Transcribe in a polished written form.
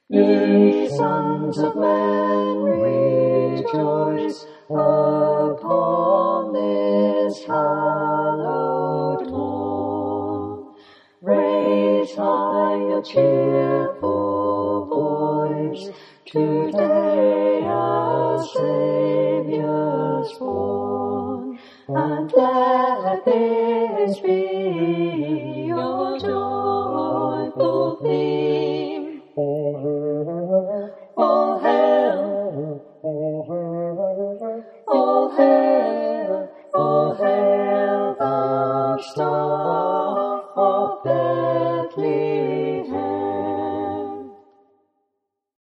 Ye sons of men, rejoice upon this hallowed morn. Raise high your cheerful voice, today our Saviour's born. And let this be your joyful theme. All hail, all hail, all hail.